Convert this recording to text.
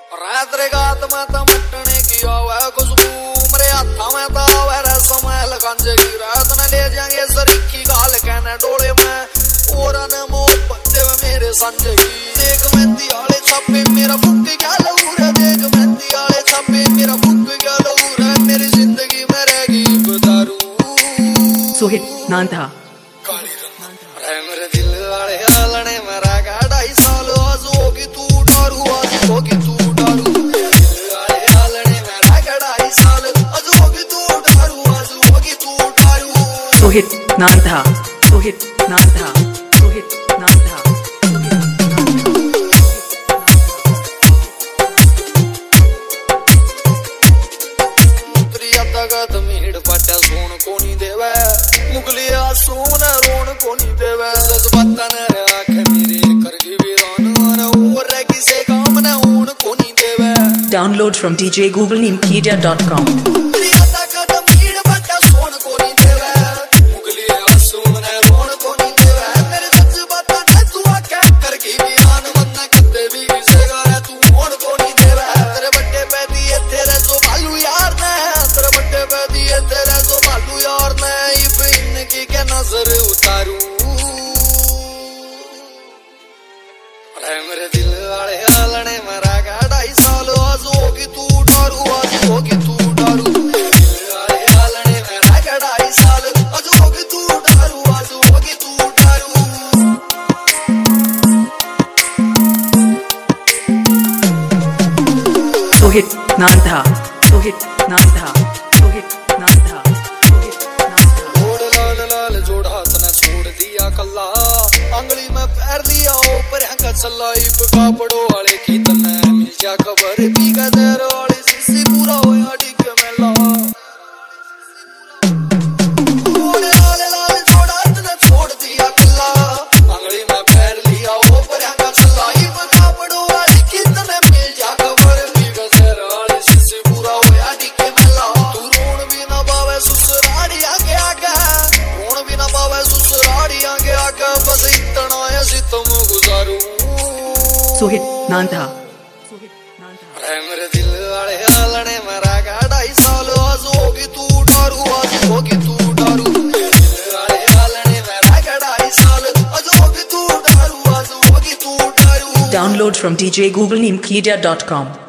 रात रे गात में तो मटने की आवे खुशबू मेरे हाथा में तो आवे रे समैल गंजे की रात न ले जाएंगे सरीखी गाल कहने डोले में और न मोहब्बत में मेरे संजय की देख मेहंदी वाले छापे मेरा फुक क्या लहूर है देख मेहंदी वाले छापे मेरा फुक क्या लहूर है मेरी जिंदगी में रहेगी गुजारू सोहित नांधा काली रंग मेरे दिल वाले हालने मेरा का 2.5 साल आज होगी तू डारू आज होगी तू डारू दिल वाले हालने मेरा का 2.5 साल आज होगी तू डारू आज होगी तू डारू सोहित नांधा सोहित नांधा सोहित नांधा तगत मीड़ पट्टा सोन कोनी देवे मुगलिया सोन रोन कोनी देवे जज्बातन आंख मेरे करगी वीरान और किसे काम न होन कोनी देवे Download from djgoogleneampedia.com मेरे दिल वाले हालने मेरा का 2.5 साल आज होगी तू डारू आज होगी तू डारू दिल वाले हालने मेरा का 2.5 साल आज होगी तू डारू आज होगी तू डारू सोहित नांधा सोहित नांधा सोहित नांधा सोहित नांधा जोड़ लाल लाल जोड़ा तने छोड़ दिया कल्ला अंगली में पैर लिया ऊपर हंका चला इब कापड़ों वाले की तने मिल जा खबर पी का देर वाली सिसी पूरा होया डिग मेला जोड़ लाल लाल जोड़ा तने छोड़ दिया कल्ला अंगली में पैर लिया ऊपर हंका चला इब कापड़ों वाले की तने मिल जा खबर पी का देर वाली सिसी पूरा होया डिग मेला तू रोन भी ना पावे ससुराड़ी आगे आगे रोन भी ना पावे ससुराड़ी आगे आगे बस इतना ऐसी तुम गुजारू सोहित नांधा सोहित नांधा मेरे दिल वाले हालने मेरा का 2.5 साल आज होगी तू डारू आज होगी तू डारू दिल वाले हालने मेरा का 2.5 साल आज होगी तू डारू आज होगी तू डारू Download from djgoogleneampedia.com